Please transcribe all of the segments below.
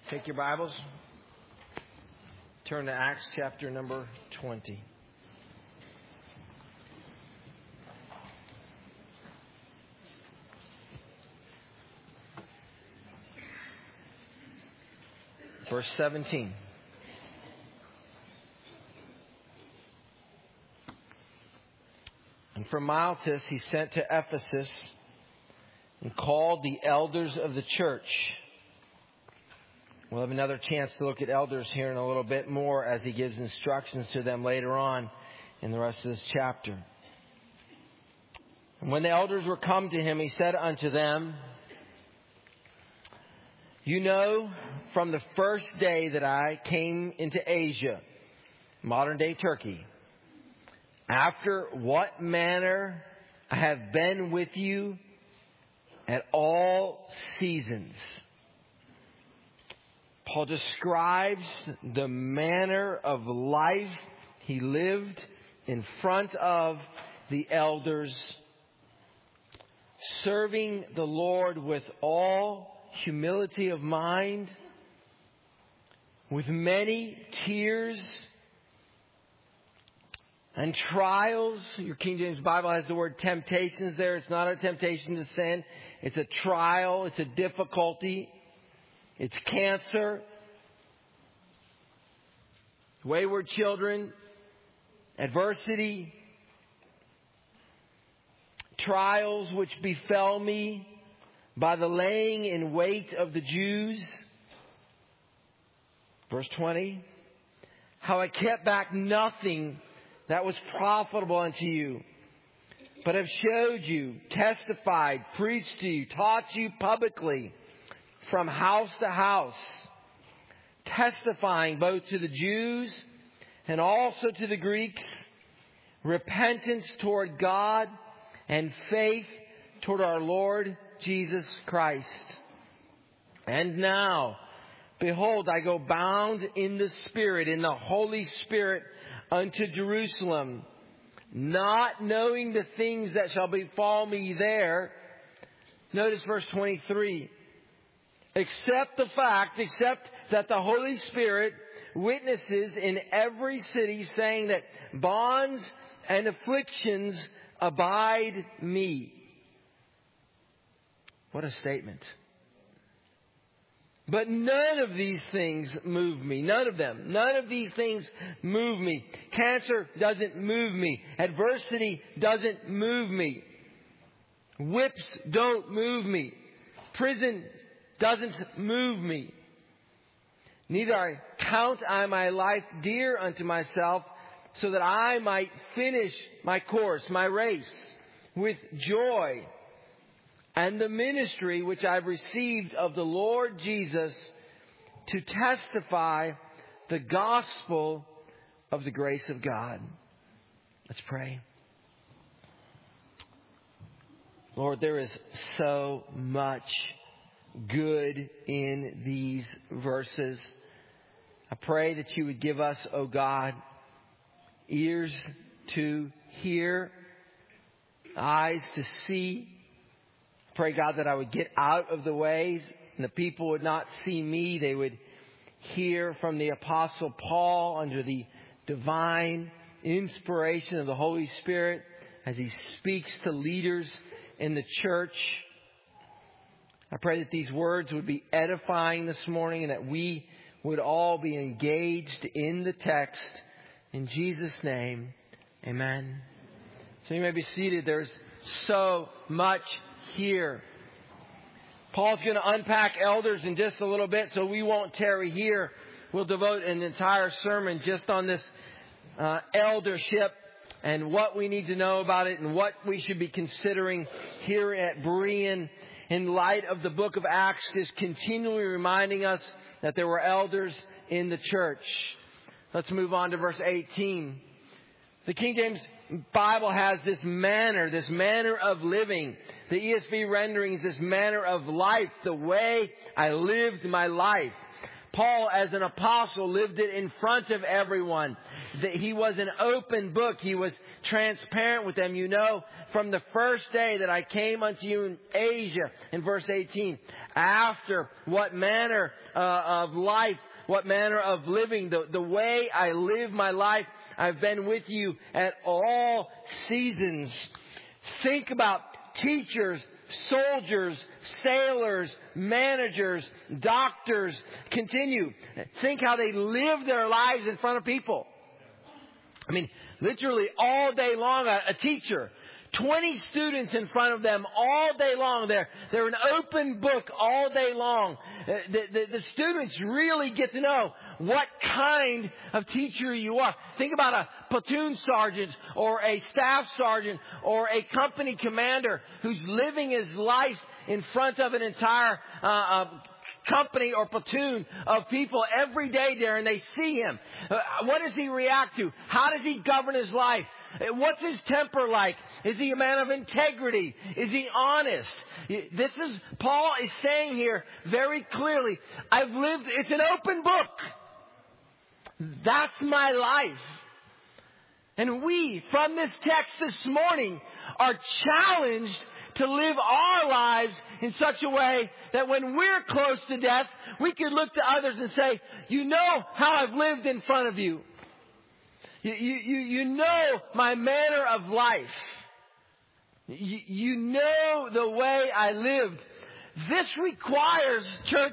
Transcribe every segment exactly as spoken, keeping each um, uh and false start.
Take your Bibles. Turn to Acts chapter number twenty. Verse seventeen. And from Miletus he sent to Ephesus and called the elders of the church. We'll have another chance to look at elders here in a little bit more as he gives instructions to them later on in the rest of this chapter. And when the elders were come to him, he said unto them, You know from the first day that I came into Asia, modern day Turkey, after what manner I have been with you at all seasons. Paul describes the manner of life he lived in front of the elders, serving the Lord with all humility of mind, with many tears and trials. Your King James Bible has the word temptations there. It's not a temptation to sin. It's a trial. It's a difficulty. It's cancer, wayward children, adversity, trials which befell me by the laying in wait of the Jews. Verse twenty, how I kept back nothing that was profitable unto you, but have showed you, testified, preached to you, taught you publicly, from house to house, testifying both to the Jews and also to the Greeks, repentance toward God and faith toward our Lord Jesus Christ. And now, behold, I go bound in the Spirit, in the Holy Spirit, unto Jerusalem, not knowing the things that shall befall me there. Notice verse twenty-three. Except the fact, except that the Holy Spirit witnesses in every city, saying that bonds and afflictions abide me. What a statement. But none of these things move me. None of them. None of these things move me. Cancer doesn't move me. Adversity doesn't move me. Whips don't move me. Prison doesn't move me. Neither I count I my life dear unto myself, so that I might finish my course, my race, with joy, and the ministry which I've received of the Lord Jesus, to testify the gospel of the grace of God. Let's pray. Lord, there is so much good in these verses. I pray that you would give us, O God, ears to hear, eyes to see. I pray, God, that I would get out of the ways and the people would not see me. They would hear from the Apostle Paul under the divine inspiration of the Holy Spirit as he speaks to leaders in the church. I pray that these words would be edifying this morning and that we would all be engaged in the text. In Jesus' name, amen. So you may be seated. There's so much here. Paul's going to unpack elders in just a little bit, so we won't tarry here. We'll devote an entire sermon just on this uh, eldership and what we need to know about it and what we should be considering here at Berean, in light of the book of Acts is continually reminding us that there were elders in the church. Let's move on to verse eighteen. The King James Bible has this manner, this manner of living. The E S V rendering is this manner of life, the way I lived my life. Paul, as an apostle, lived it in front of everyone. He was an open book. He was transparent with them. You know, from the first day that I came unto you in Asia, in verse eighteen, after, what manner uh, of life, what manner of living, the, the way I live my life. I've been with you at all seasons. Think about teachers, soldiers, sailors, managers, doctors. Continue. Think how they live their lives in front of people. I mean, literally all day long, a, a teacher, twenty students in front of them all day long. They're, they're an open book all day long. The, the, the students really get to know what kind of teacher you are. Think about a platoon sergeant or a staff sergeant or a company commander who's living his life in front of an entire uh, uh, company or platoon of people every day there, and they see him. Uh, what does he react to? How does he govern his life? What's his temper like? Is he a man of integrity? Is he honest? This is, Paul is saying here very clearly, I've lived, it's an open book. That's my life. And we, from this text this morning, are challenged to live our lives in such a way that when we're close to death, we can look to others and say, you know how I've lived in front of you. You, you, you know my manner of life. You, you know the way I lived. This requires, church,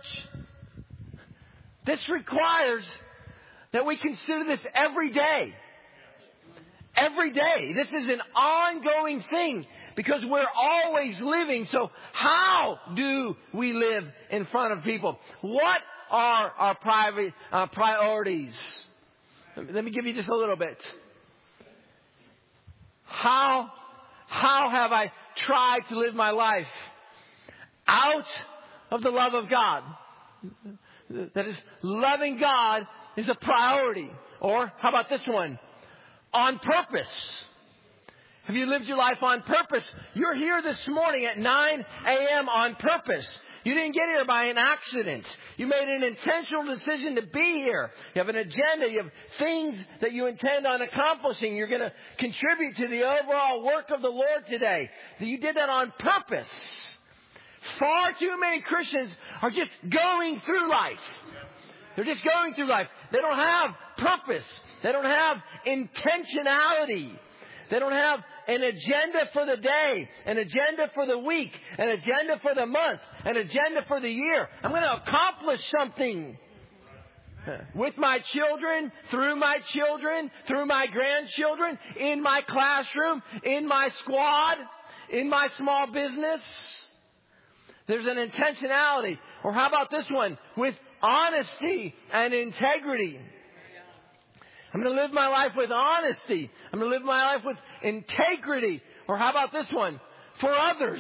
this requires that we consider this every day. Every day. This is an ongoing thing because we're always living. So how do we live in front of people? What are our private uh, priorities? Let me give you just a little bit. How, how have I tried to live my life out of the love of God? That is, loving God is a priority. Or how about this one? On purpose. Have you lived your life on purpose? You're here this morning at nine a.m. on purpose. You didn't get here by an accident. You made an intentional decision to be here. You have an agenda. You have things that you intend on accomplishing. You're going to contribute to the overall work of the Lord today. You did that on purpose. Far too many Christians are just going through life. They're just going through life. They don't have purpose. They don't have intentionality. They don't have an agenda for the day, an agenda for the week, an agenda for the month, an agenda for the year. I'm going to accomplish something with my children, through my children, through my grandchildren, in my classroom, in my squad, in my small business. There's an intentionality. Or how about this one? With honesty and integrity. I'm going to live my life with honesty. I'm going to live my life with integrity. Or how about this one? For others.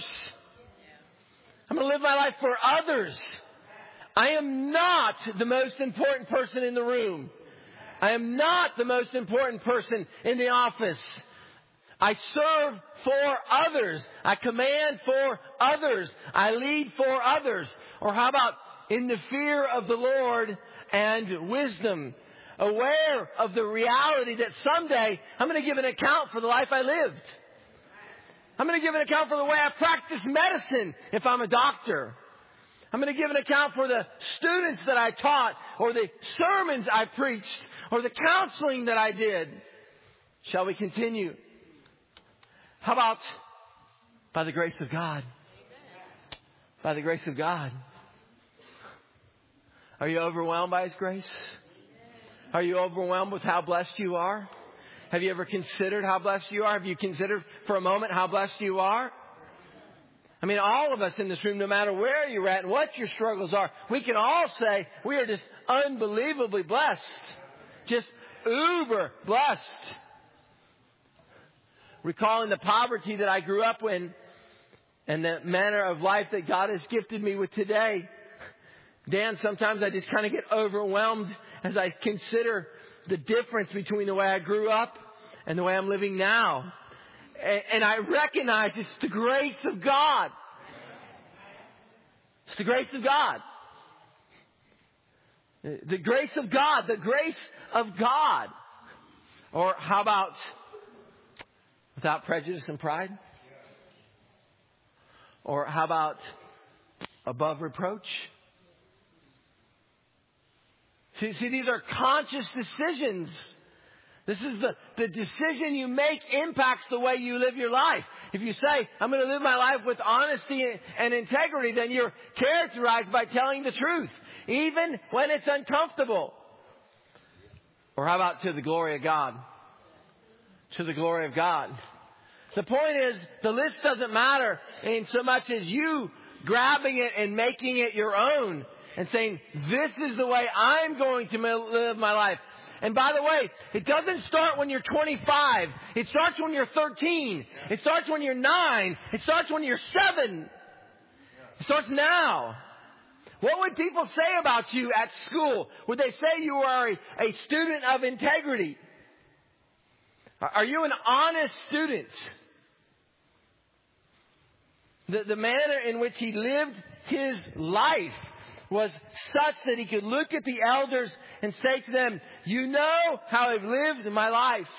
I'm going to live my life for others. I am not the most important person in the room. I am not the most important person in the office. I serve for others. I command for others. I lead for others. Or how about in the fear of the Lord and wisdom? Aware of the reality that someday I'm going to give an account for the life I lived. I'm going to give an account for the way I practice medicine if I'm a doctor. I'm going to give an account for the students that I taught, or the sermons I preached, or the counseling that I did. Shall we continue? How about by the grace of God? By the grace of God. Are you overwhelmed by His grace? Are you overwhelmed with how blessed you are? Have you ever considered how blessed you are? Have you considered for a moment how blessed you are? I mean, all of us in this room, no matter where you're at and what your struggles are, we can all say we are just unbelievably blessed. Just uber blessed. Recalling the poverty that I grew up in and the manner of life that God has gifted me with today. Dan, sometimes I just kind of get overwhelmed as I consider the difference between the way I grew up and the way I'm living now. And, and I recognize it's the grace of God. It's the grace of God. The grace of God. The grace of God. Or how about without prejudice and pride? Or how about above reproach. See, see, these are conscious decisions. This is the, the decision you make impacts the way you live your life. If you say, I'm going to live my life with honesty and integrity, then you're characterized by telling the truth, even when it's uncomfortable. Or how about to the glory of God? To the glory of God. The point is, the list doesn't matter in so much as you grabbing it and making it your own and saying, this is the way I'm going to live my life. And by the way, it doesn't start when you're twenty-five. It starts when you're thirteen. It starts when you're nine. It starts when you're seven. It starts now. What would people say about you at school? Would they say you are a, a student of integrity? Are you an honest student? The, the manner in which he lived his life was such that he could look at the elders and say to them, you know how I've lived in my life.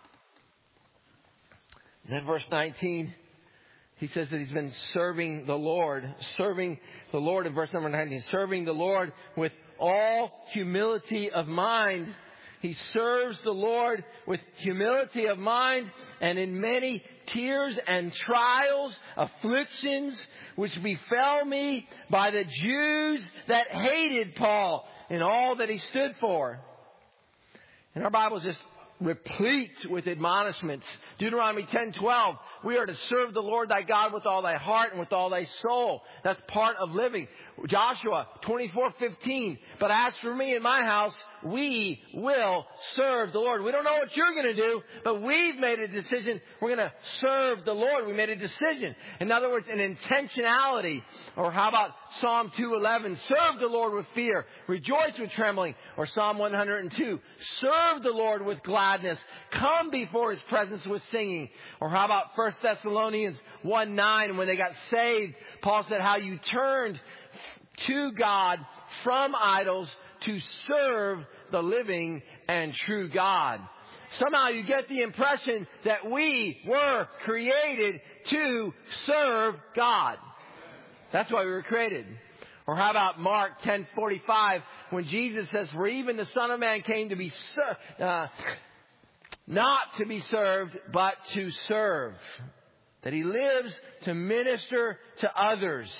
And then verse nineteen, he says that he's been serving the Lord. Serving the Lord in verse number nineteen. Serving the Lord with all humility of mind. He serves the Lord with humility of mind, and in many tears and trials, afflictions, which befell me by the Jews that hated Paul and all that he stood for. And our Bible is just replete with admonishments. Deuteronomy ten twelve. We are to serve the Lord thy God with all thy heart and with all thy soul. That's part of living. Joshua twenty-four fifteen. But as for me and my house, we will serve the Lord. We don't know what you're going to do, but we've made a decision. We're going to serve the Lord. We made a decision. In other words, an intentionality. Or how about Psalm two eleven? Serve the Lord with fear. Rejoice with trembling. Or Psalm one hundred two. Serve the Lord with gladness. Come before his presence with singing. Or how about First Thessalonians one nine? When they got saved, Paul said how you turned to God from idols to serve the living and true God. Somehow you get the impression that we were created to serve God. That's why we were created. Or how about Mark ten forty-five, when Jesus says, for even the Son of Man came to be ser- uh, not to be served, but to serve. That he lives to minister to others.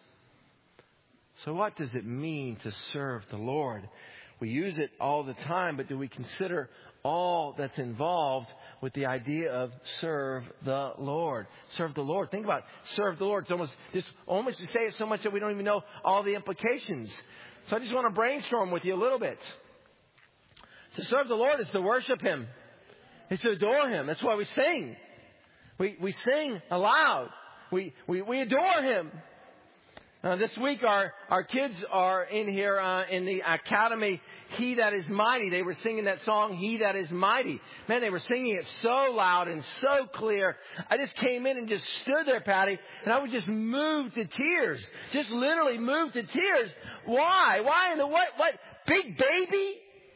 So what does it mean to serve the Lord? We use it all the time, but do we consider all that's involved with the idea of serve the Lord? Serve the Lord. Think about it. Serve the Lord. It's almost, just almost to say it so much that we don't even know all the implications. So I just want to brainstorm with you a little bit. To serve the Lord is to worship him. It's to adore him. That's why we sing. We we sing aloud. We we, we adore him. Uh, this week, our, our kids are in here uh, in the academy, He That Is Mighty. They were singing that song, He That Is Mighty. Man, they were singing it so loud and so clear. I just came in and just stood there, Patty, and I was just moved to tears. Just literally moved to tears. Why? Why in the what? What? Big baby?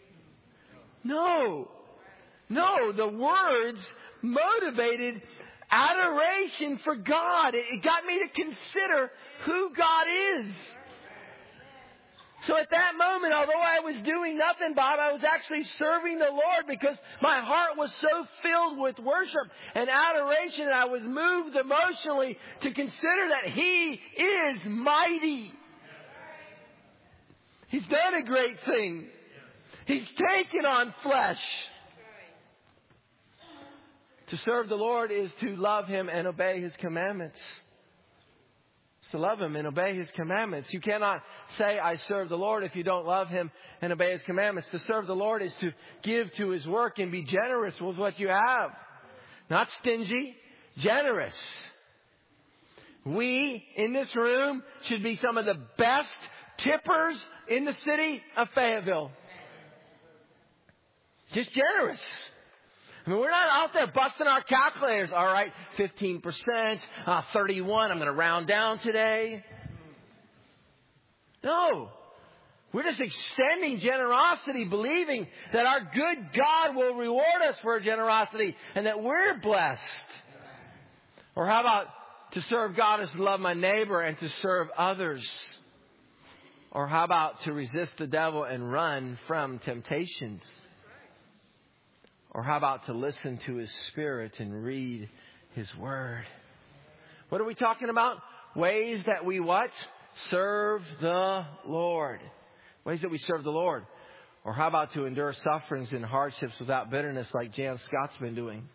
No. No, the words motivated adoration for God. It got me to consider who God is. So at that moment, although I was doing nothing, Bob, I was actually serving the Lord because my heart was so filled with worship and adoration, and I was moved emotionally to consider that He is mighty. He's done a great thing. He's taken on flesh. To serve the Lord is to love Him and obey His commandments. It's to love Him and obey His commandments. You cannot say, I serve the Lord if you don't love Him and obey His commandments. To serve the Lord is to give to His work and be generous with what you have. Not stingy, generous. We, in this room, should be some of the best tippers in the city of Fayetteville. Just generous. I mean, we're not out there busting our calculators. All right, fifteen percent, uh, thirty-one. I'm going to round down today. No. We're just extending generosity, believing that our good God will reward us for our generosity and that we're blessed. Or how about to serve God is to love my neighbor and to serve others? Or how about to resist the devil and run from temptations? Or how about to listen to His Spirit and read His Word? What are we talking about? Ways that we what? Serve the Lord. Ways that we serve the Lord. Or how about to endure sufferings and hardships without bitterness like Jan Scott's been doing?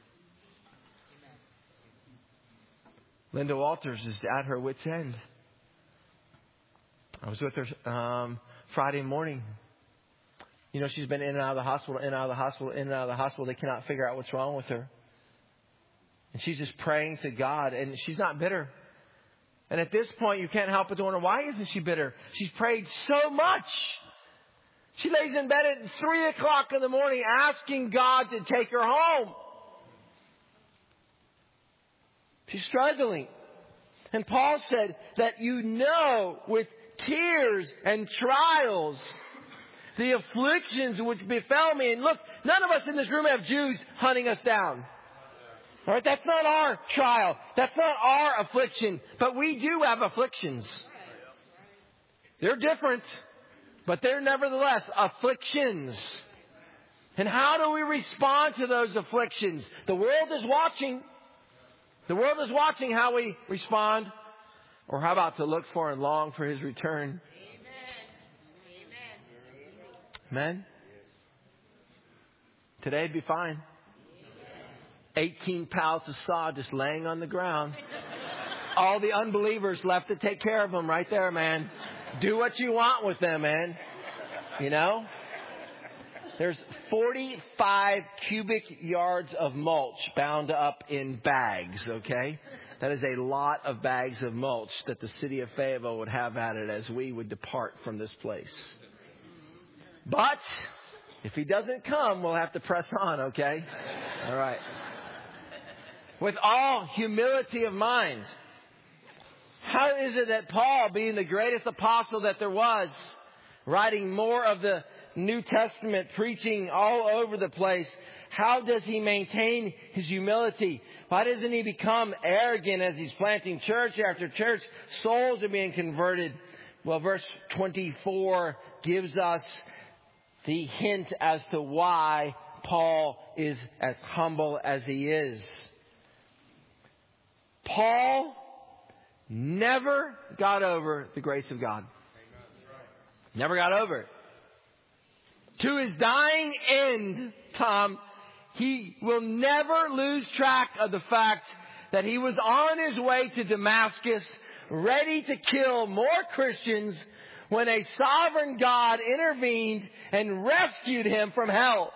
Linda Walters is at her wit's end. I was with her um, Friday morning. You know, she's been in and out of the hospital, in and out of the hospital, in and out of the hospital. They cannot figure out what's wrong with her. And she's just praying to God. And she's not bitter. And at this point, you can't help but wonder, why isn't she bitter? She's prayed so much. She lays in bed at three o'clock in the morning asking God to take her home. She's struggling. And Paul said that you know with tears and trials the afflictions which befell me. And look, none of us in this room have Jews hunting us down. All right, that's not our trial. That's not our affliction. But we do have afflictions. They're different, but they're nevertheless afflictions. And how do we respond to those afflictions? The world is watching. The world is watching how we respond. Or how about to look for and long for His return? Amen. Today'd be fine. eighteen pallets of sod just laying on the ground. All the unbelievers left to take care of them right there, man. Do what you want with them, man. You know? There's forty-five cubic yards of mulch bound up in bags, okay? That is a lot of bags of mulch that the city of Fayetteville would have at it as we would depart from this place. But if He doesn't come, we'll have to press on, okay? All right. With all humility of mind, how is it that Paul, being the greatest apostle that there was, writing more of the New Testament, preaching all over the place, how does he maintain his humility? Why doesn't he become arrogant as he's planting church after church? Souls are being converted. Well, verse twenty-four gives us the hint as to why Paul is as humble as he is. Paul never got over the grace of God. Never got over it. To his dying end, Tom, he will never lose track of the fact that he was on his way to Damascus, ready to kill more Christians, when a sovereign God intervened and rescued him from hell.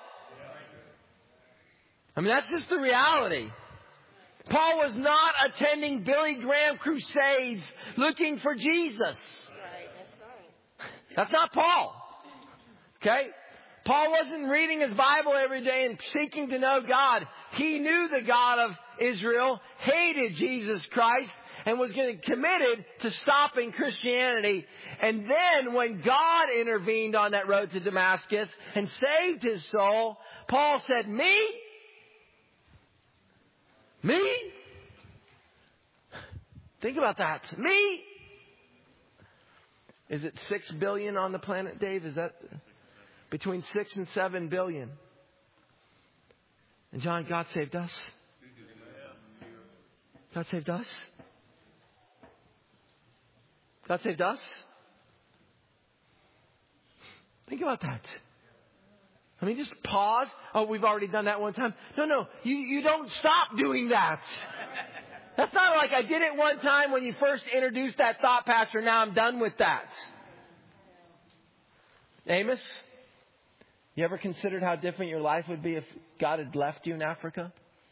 I mean, that's just the reality. Paul was not attending Billy Graham crusades looking for Jesus. That's not Paul. Okay? Paul wasn't reading his Bible every day and seeking to know God. He knew the God of Israel, hated Jesus Christ, and was getting committed to stopping Christianity. And then when God intervened on that road to Damascus and saved his soul, Paul said, me? Me? Think about that. Me? Is it six billion on the planet, Dave? Is that between six and seven billion? And John, God saved us. God saved us. God saved us. Think about that. I mean, just pause. Oh, we've already done that one time. No, no, you, you don't stop doing that. That's not like I did it one time when you first introduced that thought, Pastor. Now I'm done with that. Amos, you ever considered how different your life would be if God had left you in Africa?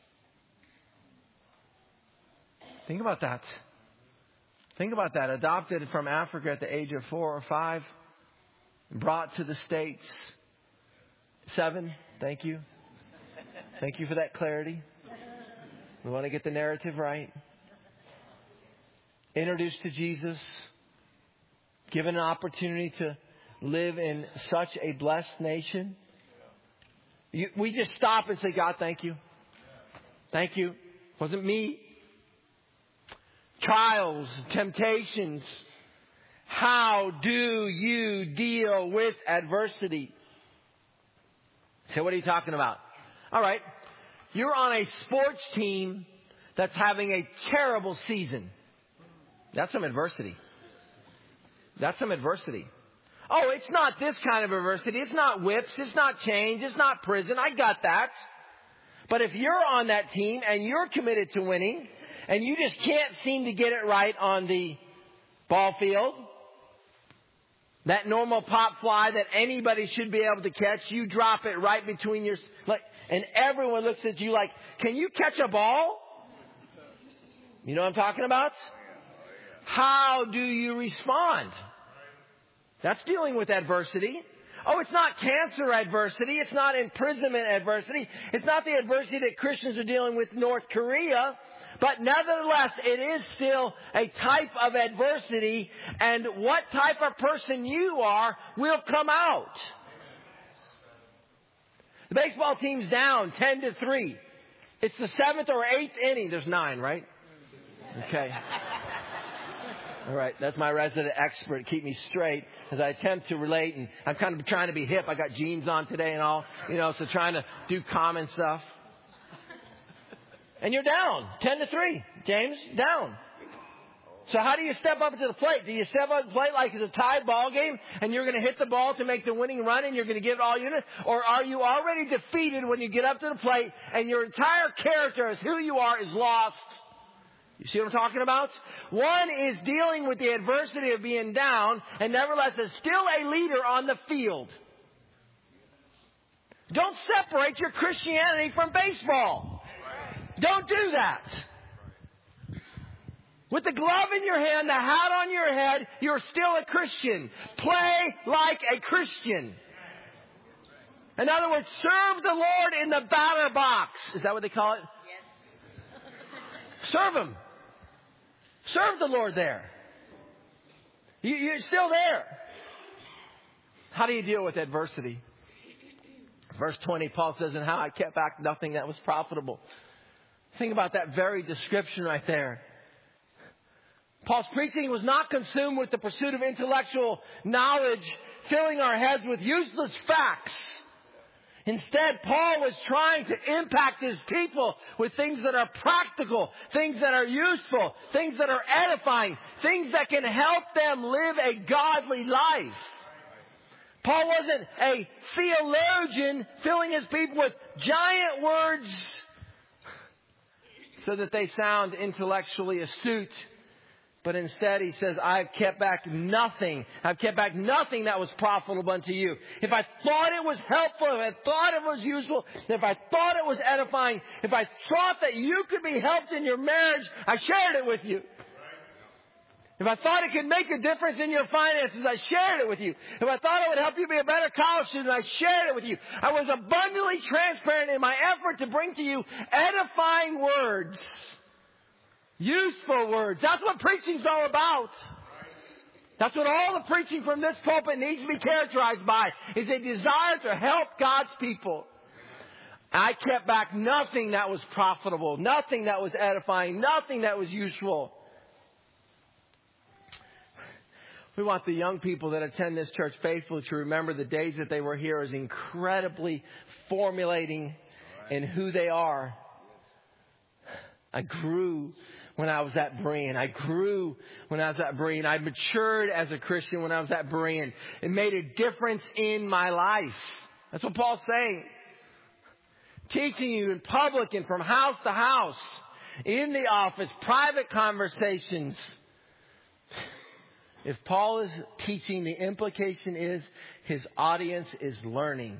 Think about that. Think about that. Adopted from Africa at the age of four or five. Brought to the States. Seven. Thank you. Thank you for that clarity. We want to get the narrative right. Introduced to Jesus. Given an opportunity to live in such a blessed nation. You, we just stop and say, God, thank you. Thank you. It wasn't me. trials, temptations. How do you deal with adversity? So what are you talking about? All right. You're on a sports team that's having a terrible season. That's some adversity. That's some adversity. Oh, it's not this kind of adversity. It's not whips. It's not chains. It's not prison. I got that. But if you're on that team and you're committed to winning and you just can't seem to get it right on the ball field, that normal pop fly that anybody should be able to catch, you drop it right between your, like, and everyone looks at you like, can you catch a ball? You know what I'm talking about? How do you respond? That's dealing with adversity. Oh, it's not cancer adversity. It's not imprisonment adversity. It's not the adversity that Christians are dealing with in North Korea. But nevertheless, it is still a type of adversity. And what type of person you are will come out. The baseball team's down ten to three. It's the seventh or eighth inning. There's nine, right? Okay. All right, that's my resident expert. Keep me straight as I attempt to relate. And I'm kind of trying to be hip. I got jeans on today and all, you know, so trying to do common stuff. And you're down, ten to three, James, down. So how do you step up to the plate? Do you step up to the plate like it's a tied ball game and you're going to hit the ball to make the winning run and you're going to give it all you know? Or are you already defeated when you get up to the plate and your entire character as who you are is lost? You see what I'm talking about? One is dealing with the adversity of being down and nevertheless is still a leader on the field. Don't separate your Christianity from baseball. Don't do that. With the glove in your hand, the hat on your head, you're still a Christian. Play like a Christian. In other words, serve the Lord in the batter box. Is that what they call it? Yes. Serve Him. Serve the Lord there. You, you're still there. How do you deal with adversity? Verse twenty, Paul says, and how I kept back nothing that was profitable. Think about that very description right there. Paul's preaching was not consumed with the pursuit of intellectual knowledge, filling our heads with useless facts. Instead, Paul was trying to impact his people with things that are practical, things that are useful, things that are edifying, things that can help them live a godly life. Paul wasn't a theologian filling his people with giant words so that they sound intellectually astute. But instead he says, I've kept back nothing. I've kept back nothing that was profitable unto you. If I thought it was helpful, if I thought it was useful, if I thought it was edifying, if I thought that you could be helped in your marriage, I shared it with you. If I thought it could make a difference in your finances, I shared it with you. If I thought it would help you be a better college student, I shared it with you. I was abundantly transparent in my effort to bring to you edifying words. Useful words. That's what preaching's all about. That's what all the preaching from this pulpit needs to be characterized by, is a desire to help God's people. I kept back nothing that was profitable, nothing that was edifying, nothing that was useful. We want the young people that attend this church faithfully to remember the days that they were here as incredibly formulating in who they are. I grew when I was at Berean. I grew when I was at Berean. I matured as a Christian when I was at Berean. It made a difference in my life. That's what Paul's saying. Teaching you in public and from house to house, in the office, private conversations. If Paul is teaching, the implication is his audience is learning.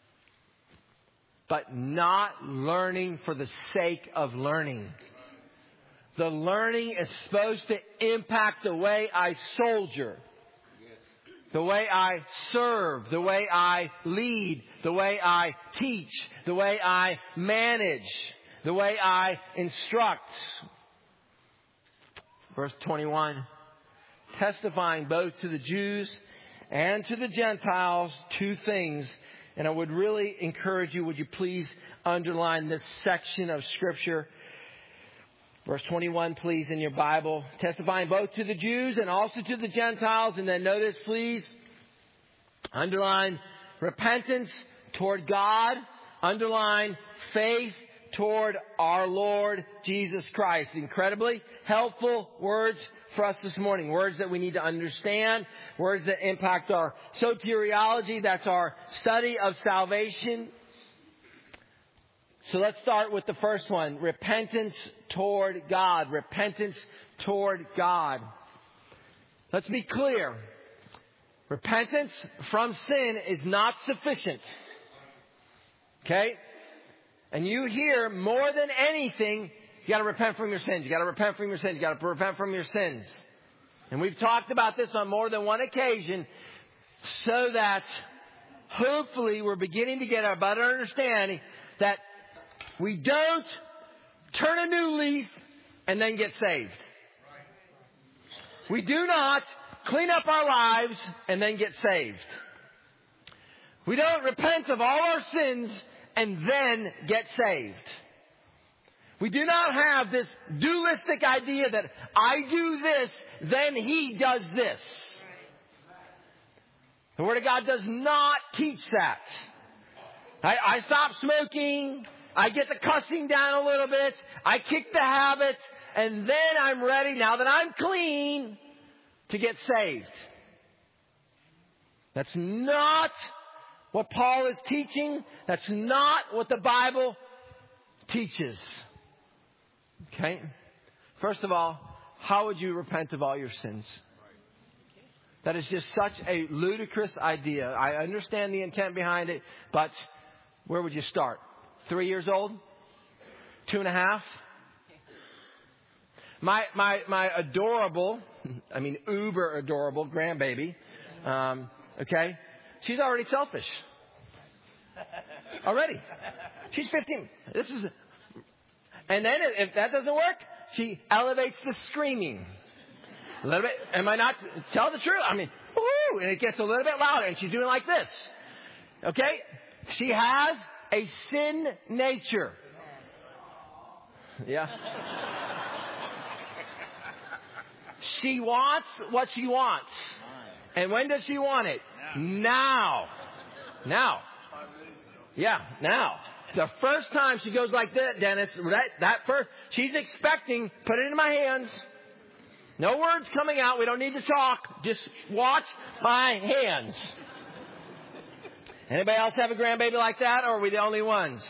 But not learning for the sake of learning. The learning is supposed to impact the way I soldier, the way I serve, the way I lead, the way I teach, the way I manage, the way I instruct. Verse twenty-one, testifying both to the Jews and to the Gentiles two things. And I would really encourage you, would you please underline this section of Scripture. Verse twenty-one, please, in your Bible. Testifying both to the Jews and also to the Gentiles. And then notice, please, underline repentance toward God. Underline faith toward our Lord Jesus Christ. Incredibly helpful words for us this morning. Words that we need to understand. Words that impact our soteriology. That's our study of salvation. So let's start with the first one. Repentance toward God. Repentance toward God. Let's be clear. Repentance from sin is not sufficient. Okay? And you hear more than anything, you got to repent from your sins. You got to repent from your sins. You got to repent from your sins. And we've talked about this on more than one occasion so that hopefully we're beginning to get a better understanding that we don't turn a new leaf and then get saved. We do not clean up our lives and then get saved. We don't repent of all our sins and then get saved. We do not have this dualistic idea that I do this, then he does this. The Word of God does not teach that. I, I stop smoking. I get the cussing down a little bit. I kick the habit. And then I'm ready, now that I'm clean, to get saved. That's not what Paul is teaching. That's not what the Bible teaches. Okay? First of all, how would you repent of all your sins? That is just such a ludicrous idea. I understand the intent behind it, but where would you start? Three years old? Two and a half? My, my, my adorable, I mean uber adorable grandbaby, um, okay? She's already selfish. Already. She's fifteen. This is, and then if that doesn't work, she elevates the screaming. A little bit. Am I not? Tell the truth. I mean, woo, and it gets a little bit louder, and she's doing like this. Okay? She has a sin nature. Yeah. She wants what she wants. And when does she want it? Now. Now. Yeah, now. The first time she goes like that, Dennis, that, that first, she's expecting, put it in my hands. No words coming out. We don't need to talk. Just watch my hands. Anybody else have a grandbaby like that, or are we the only ones?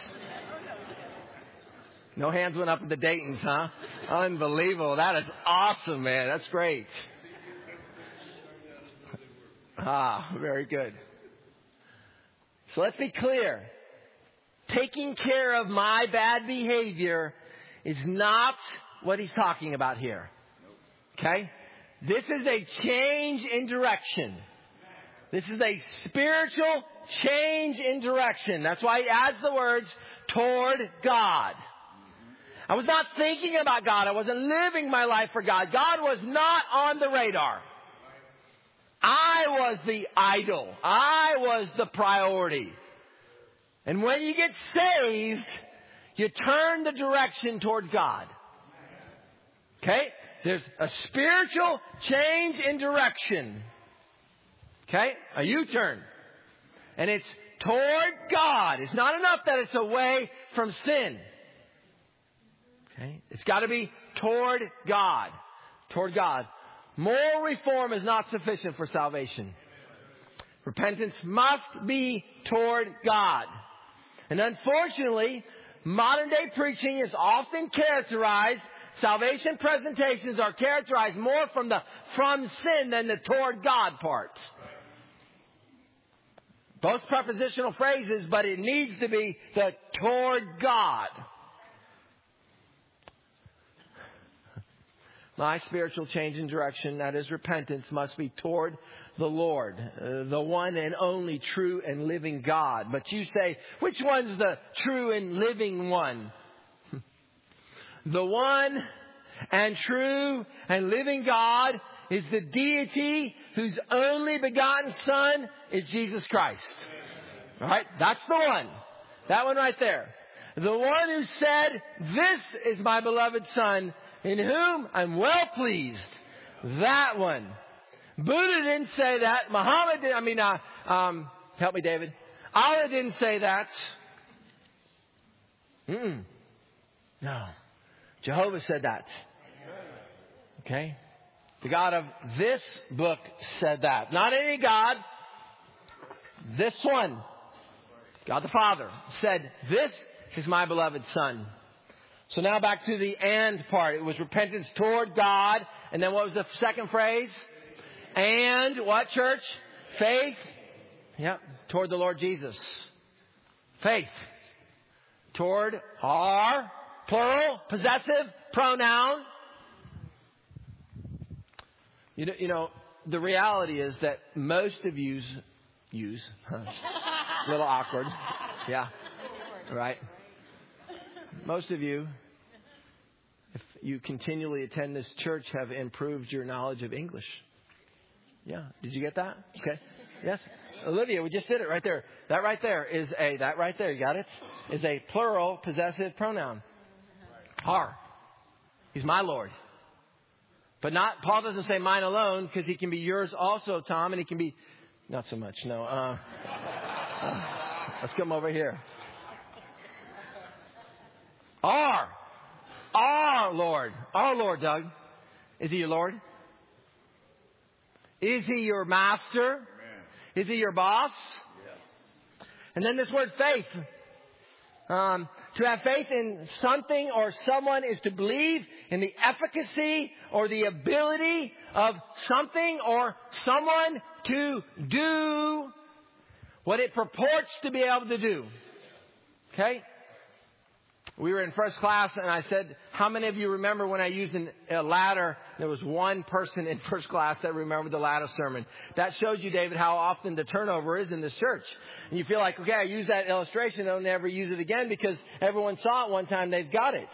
No hands went up at the Daytons, huh? Unbelievable. That is awesome, man. That's great. Ah, very good. So let's be clear. Taking care of my bad behavior is not what he's talking about here. Okay? This is a change in direction. This is a spiritual change in direction. That's why he adds the words, toward God. I was not thinking about God. I wasn't living my life for God. God was not on the radar. I was the idol. I was the priority. And when you get saved, you turn the direction toward God. Okay? There's a spiritual change in direction. Okay? A U-turn. And it's toward God. It's not enough that it's away from sin. Okay? It's got to be toward God. Toward God. Moral reform is not sufficient for salvation. Repentance must be toward God. And unfortunately, modern day preaching is often characterized, salvation presentations are characterized more from the from sin than the toward God part. Both prepositional phrases, but it needs to be the toward God. My spiritual change in direction, that is repentance, must be toward the Lord, uh, the one and only true and living God. But you say, which one's the true and living one? The one and true and living God is the deity whose only begotten Son is Jesus Christ. All right? That's the one. That one right there. The one who said, this is my beloved Son, in whom I'm well pleased. That one. Buddha didn't say that. Muhammad did, I mean, uh, um, help me, David. Allah didn't say that. Mm-mm. No. Jehovah said that. Okay? The God of this book said that. Not any God. This one. God the Father said, this is my beloved Son. So now back to the and part. It was repentance toward God. And then what was the second phrase? And what, church? Faith. Yep. Toward the Lord Jesus. Faith. Toward our plural, possessive pronoun. You know, you know, the reality is that most of yous use, huh? A little awkward. Yeah. Right. Most of you, if you continually attend this church, have improved your knowledge of English. Yeah. Did you get that? Okay. Yes. Olivia, we just did it right there. That right there is a, that right there, you got it? Is a plural possessive pronoun. Har. He's my Lord. But not, Paul doesn't say mine alone, because he can be yours also, Tom, and he can be, not so much, no. Uh, uh, let's come over here. Our. Our Lord. Our Lord, Doug. Is he your Lord? Is he your master? Amen. Is he your boss? Yes. And then this word faith. Um, to have faith in something or someone is to believe in the efficacy or the ability of something or someone to do what it purports to be able to do. Okay? We were in first class and I said, how many of you remember when I used an, a ladder? There was one person in first class that remembered the ladder sermon. That shows you, David, how often the turnover is in this church. And you feel like, okay, I used that illustration. I'll never use it again because everyone saw it one time. They've got it.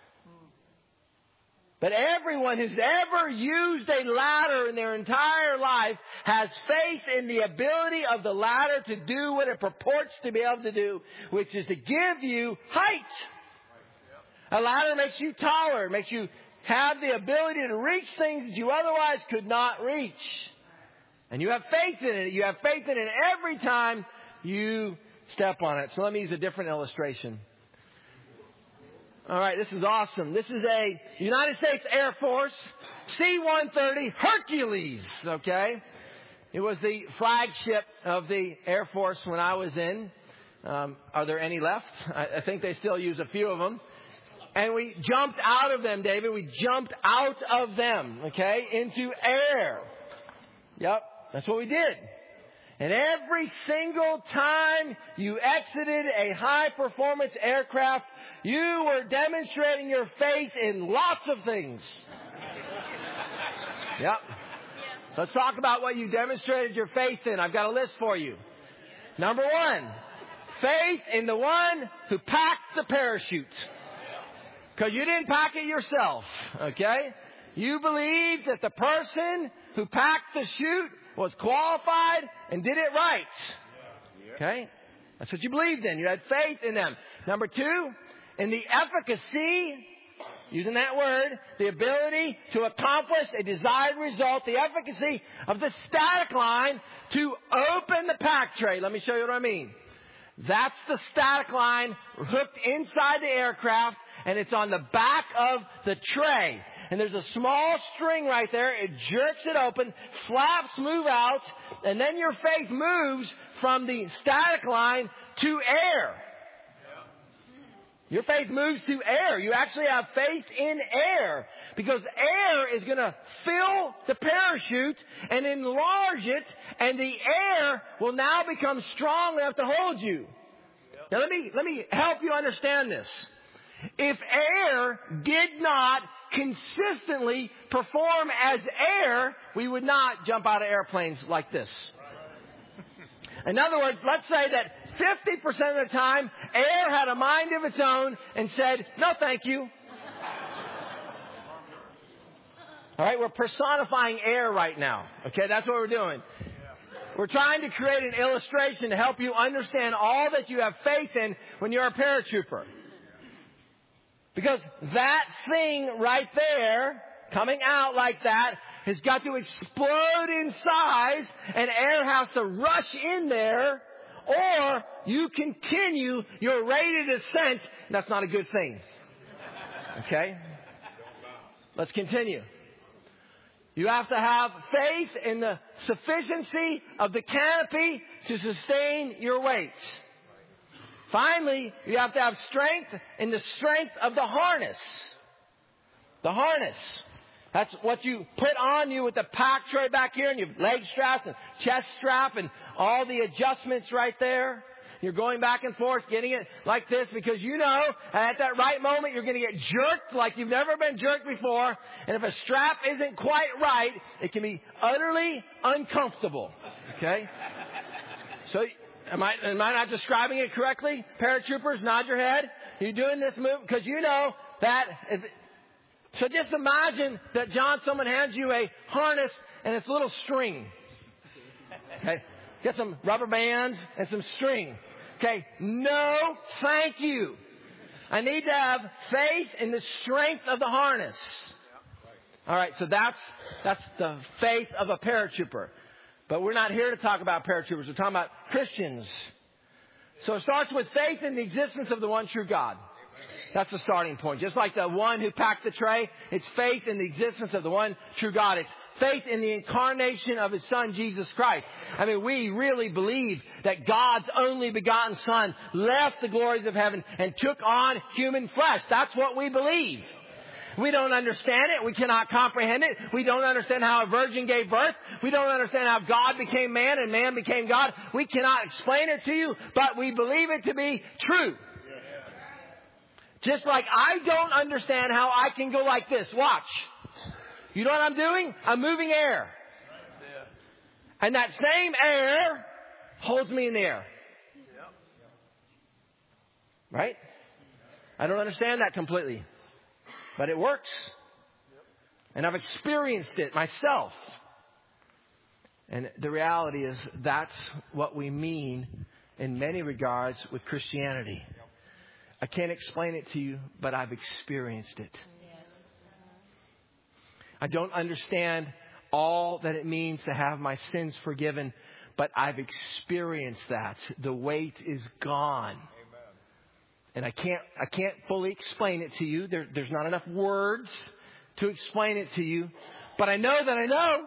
But everyone who's ever used a ladder in their entire life has faith in the ability of the ladder to do what it purports to be able to do, which is to give you height. A ladder makes you taller, makes you have the ability to reach things that you otherwise could not reach. And you have faith in it. You have faith in it every time you step on it. So let me use a different illustration. All right, this is awesome. This is a United States Air Force C one thirty Hercules, okay? It was the flagship of the Air Force when I was in. Um, are there any left? I, I think they still use a few of them. And we jumped out of them, David. We jumped out of them, okay, into air. Yep, that's what we did. And every single time you exited a high-performance aircraft, you were demonstrating your faith in lots of things. Yep. Let's talk about what you demonstrated your faith in. I've got a list for you. Number one, faith in the one who packed the parachute. Because you didn't pack it yourself, okay? You believed that the person who packed the chute was qualified and did it right. Okay? That's what you believed in. You had faith in them. Number two, in the efficacy, using that word, the ability to accomplish a desired result, the efficacy of the static line to open the pack tray. Let me show you what I mean. That's the static line hooked inside the aircraft, and it's on the back of the tray. And there's a small string right there. It jerks it open. Flaps move out. And then your faith moves from the static line to air. Your faith moves to air. You actually have faith in air. Because air is going to fill the parachute and enlarge it. And the air will now become strong enough to hold you. Now let me, let me help you understand this. If air did not consistently perform as air, we would not jump out of airplanes like this. In other words, let's say that fifty percent of the time, air had a mind of its own and said, no, thank you. All right, we're personifying air right now. Okay, that's what we're doing. We're trying to create an illustration to help you understand all that you have faith in when you're a paratrooper. Because that thing right there, coming out like that, has got to explode in size and air has to rush in there, or you continue your rate of descent. That's not a good thing. Okay? Let's continue. You have to have faith in the sufficiency of the canopy to sustain your weight. Finally, you have to have strength in the strength of the harness. The harness. That's what you put on you with the pack tray back here and your leg straps and chest strap and all the adjustments right there. You're going back and forth, getting it like this because you know at that right moment you're going to get jerked like you've never been jerked before. And if a strap isn't quite right, it can be utterly uncomfortable. Okay? So, am I, am I not describing it correctly? Paratroopers, nod your head. You're doing this move because you know that if, so just imagine that, John, someone hands you a harness and it's a little string. Okay? Get some rubber bands and some string. Okay? No, thank you. I need to have faith in the strength of the harness. All right, so that's that's the faith of a paratrooper. But we're not here to talk about paratroopers. We're talking about Christians. So it starts with faith in the existence of the one true God. That's the starting point. Just like the one who packed the tray, it's faith in the existence of the one true God. It's faith in the incarnation of His Son, Jesus Christ. I mean, we really believe that God's only begotten Son left the glories of heaven and took on human flesh. That's what we believe. We don't understand it. We cannot comprehend it. We don't understand how a virgin gave birth. We don't understand how God became man and man became God. We cannot explain it to you, but we believe it to be true. Just like I don't understand how I can go like this. Watch. You know what I'm doing? I'm moving air. And that same air holds me in the air. Right? I don't understand that completely. But it works. And I've experienced it myself. And the reality is that's what we mean in many regards with Christianity. I can't explain it to you, but I've experienced it. I don't understand all that it means to have my sins forgiven, but I've experienced that. The weight is gone. And I can't, I can't fully explain it to you. There, there's not enough words to explain it to you, but I know that I know.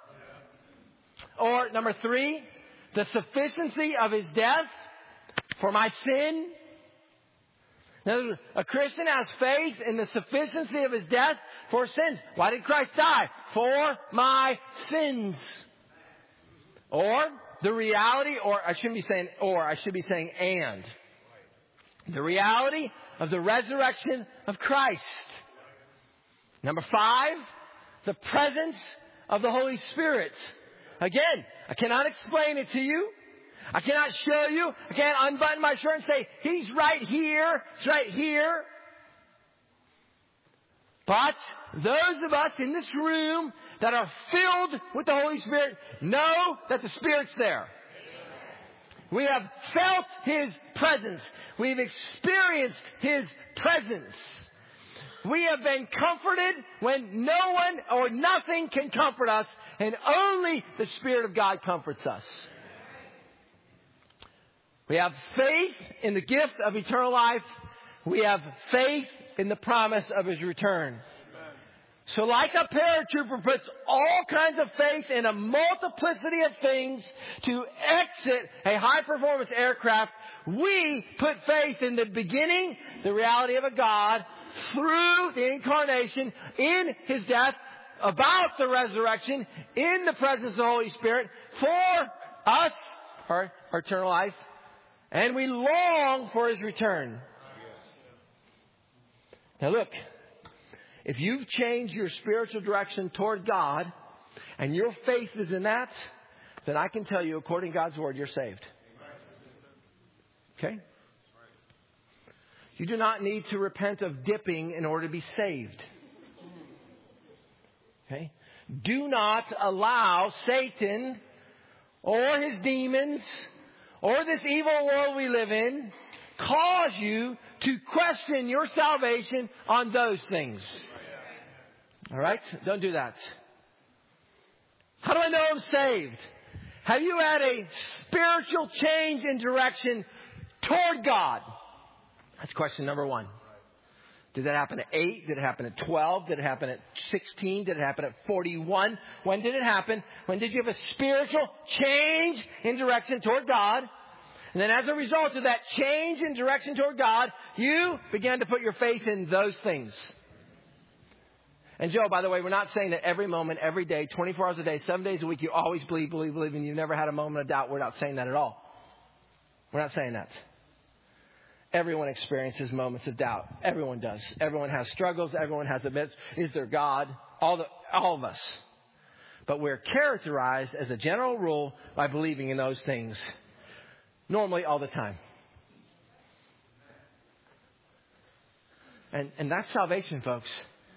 Or number three, the sufficiency of His death for my sin. Now, a Christian has faith in the sufficiency of His death for sins. Why did Christ die? For my sins. Or the reality, or I shouldn't be saying or, I should be saying and. The reality of the resurrection of Christ. Number five, the presence of the Holy Spirit. Again, I cannot explain it to you. I cannot show you. I can't unbutton my shirt and say, He's right here. He's right here. But those of us in this room that are filled with the Holy Spirit know that the Spirit's there. We have felt His presence. We've experienced His presence. We have been comforted when no one or nothing can comfort us, and only the Spirit of God comforts us. We have faith in the gift of eternal life. We have faith in the promise of His return. So like a paratrooper puts all kinds of faith in a multiplicity of things to exit a high-performance aircraft, we put faith in the beginning, the reality of a God, through the incarnation, in His death, about the resurrection, in the presence of the Holy Spirit, for us, our, our eternal life, and we long for His return. Now look. If you've changed your spiritual direction toward God and your faith is in that, then I can tell you, according to God's Word, you're saved. Okay? You do not need to repent of dipping in order to be saved. Okay? Do not allow Satan or his demons or this evil world we live in cause you to question your salvation on those things. All right? Don't do that. How do I know I'm saved? Have you had a spiritual change in direction toward God? That's question number one. Did that happen at eight? Did it happen at twelve? Did it happen at sixteen? Did it happen at forty-one? When did it happen? When did you have a spiritual change in direction toward God? And then as a result of that change in direction toward God, you began to put your faith in those things. And Joe, by the way, we're not saying that every moment, every day, twenty-four hours a day, seven days a week, you always believe, believe, believe, and you've never had a moment of doubt. We're not saying that at all. We're not saying that. Everyone experiences moments of doubt. Everyone does. Everyone has struggles. Everyone has admits. Is there God? All the, all of us. But we're characterized as a general rule by believing in those things. Normally all the time. And, and that's salvation, folks.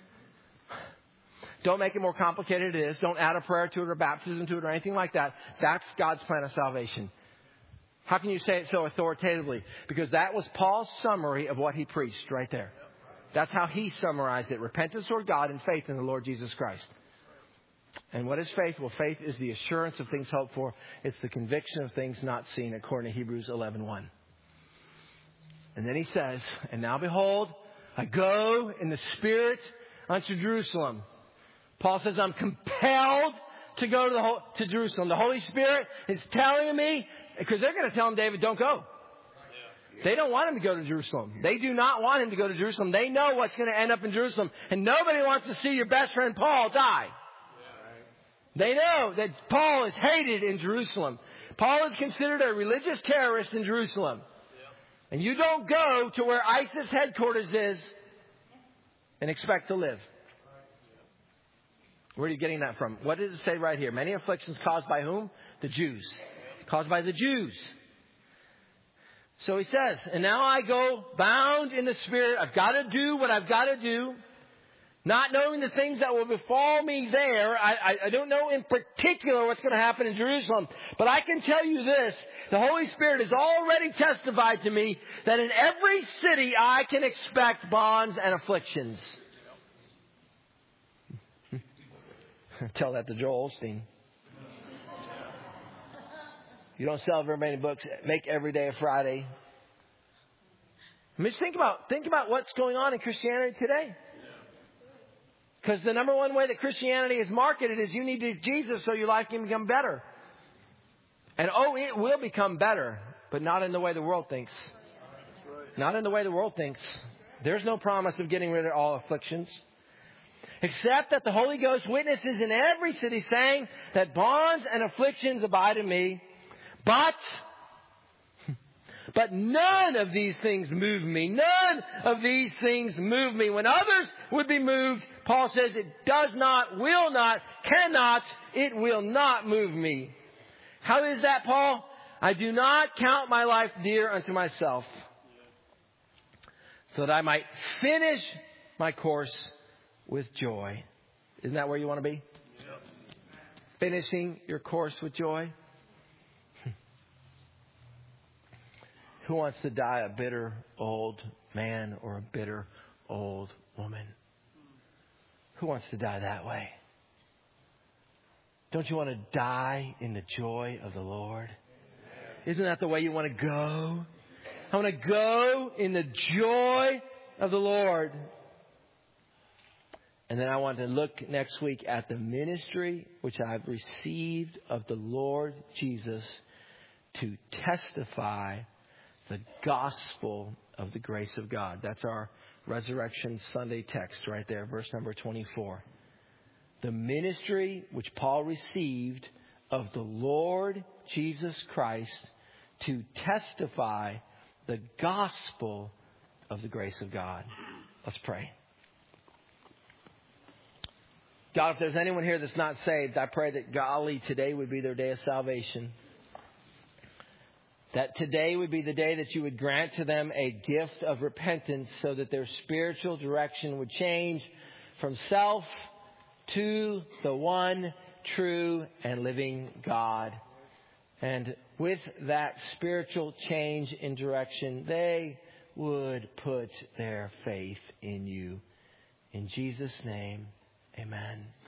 Don't make it more complicated than it is. Don't add a prayer to it or baptism to it or anything like that. That's God's plan of salvation. How can you say it so authoritatively? Because that was Paul's summary of what he preached right there. That's how he summarized it. Repentance toward God and faith in the Lord Jesus Christ. And what is faith? Well, faith is the assurance of things hoped for. It's the conviction of things not seen, according to Hebrews eleven one. And then he says, and now behold, I go in the Spirit unto Jerusalem. Paul says, I'm compelled to go to, the, to Jerusalem. The Holy Spirit is telling me, because they're going to tell him, David, don't go. They don't want him to go to Jerusalem. They do not want him to go to Jerusalem. They know what's going to end up in Jerusalem. And nobody wants to see your best friend Paul die. They know that Paul is hated in Jerusalem. Paul is considered a religious terrorist in Jerusalem. And you don't go to where ISIS headquarters is and expect to live. Where are you getting that from? What does it say right here? Many afflictions caused by whom? The Jews. Caused by the Jews. So he says, and now I go bound in the Spirit. I've got to do what I've got to do. Not knowing the things that will befall me there. I, I, I don't know in particular what's going to happen in Jerusalem. But I can tell you this. The Holy Spirit has already testified to me that in every city I can expect bonds and afflictions. Tell that to Joel Osteen. You don't sell very many books. Make every day a Friday. I mean, just think about think about what's going on in Christianity today. Because the number one way that Christianity is marketed is you need Jesus so your life can become better. And oh, it will become better, but not in the way the world thinks. Not in the way the world thinks. There's no promise of getting rid of all afflictions. Except that the Holy Ghost witnesses in every city saying that bonds and afflictions abide in me. But, but none of these things move me. None of these things move me. When others would be moved, Paul says it does not, will not, cannot, it will not move me. How is that, Paul? I do not count my life dear unto myself, so that I might finish my course with joy. Isn't that where you want to be? Yep. Finishing your course with joy. Who wants to die a bitter old man or a bitter old woman? Who wants to die that way? Don't you want to die in the joy of the Lord? Isn't that the way you want to go? I want to go in the joy of the Lord. And then I want to look next week at the ministry which I've received of the Lord Jesus to testify the gospel of the grace of God. That's our Resurrection Sunday text right there, verse number twenty-four. The ministry which Paul received of the Lord Jesus Christ to testify the gospel of the grace of God. Let's pray. God, if there's anyone here that's not saved, I pray that, golly, today would be their day of salvation. That today would be the day that you would grant to them a gift of repentance so that their spiritual direction would change from self to the one true and living God. And with that spiritual change in direction, they would put their faith in you. In Jesus' name, amen.